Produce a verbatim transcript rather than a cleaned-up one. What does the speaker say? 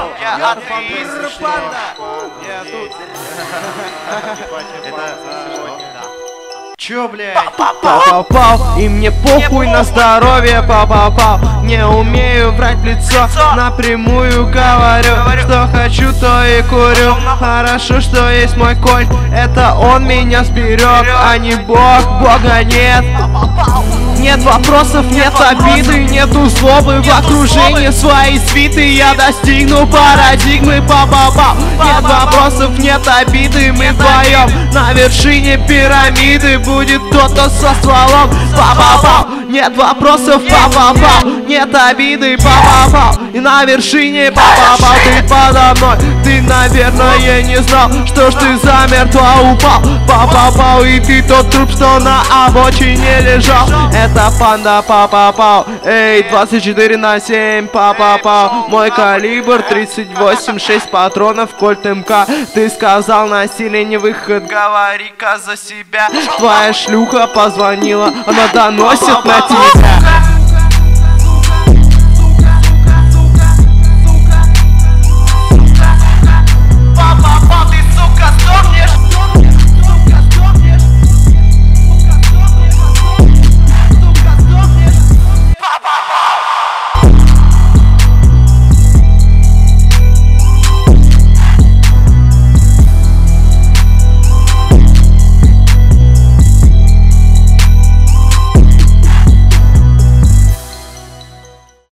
Я атеист. Я тут. Чё, блядь? Попал, и мне похуй на здоровье, попал. Не умею врать в лицо, напрямую говорю, что хочу, то и курю. Хорошо, что есть мой конь, это он меня сберег, а не Бог, Бога нет. Нет вопросов, нет обиды, нету злобы в окружении своей свиты. Я достигну парадигмы, па-па-па. Нет вопросов, нет обиды, мы вдвоем на вершине пирамиды. Будет кто-то со стволом, па-па-па. Нет вопросов, па-па-па. Нет обиды, па-па-па. И на вершине, па-па-па. Ты подо мной, ты, наверное, не знал, что ж ты замертво упал, па-па-па. И ты тот труп, что на обочине лежал. Это панда, па-па-па. Эй, двадцать четыре на семь, па-па-па. Мой калибр тридцать восемь, шесть патронов, кольт МК. Ты сказал, насилие не выход, говори-ка за себя. Твоя шлюха позвонила, она доносит на тебя.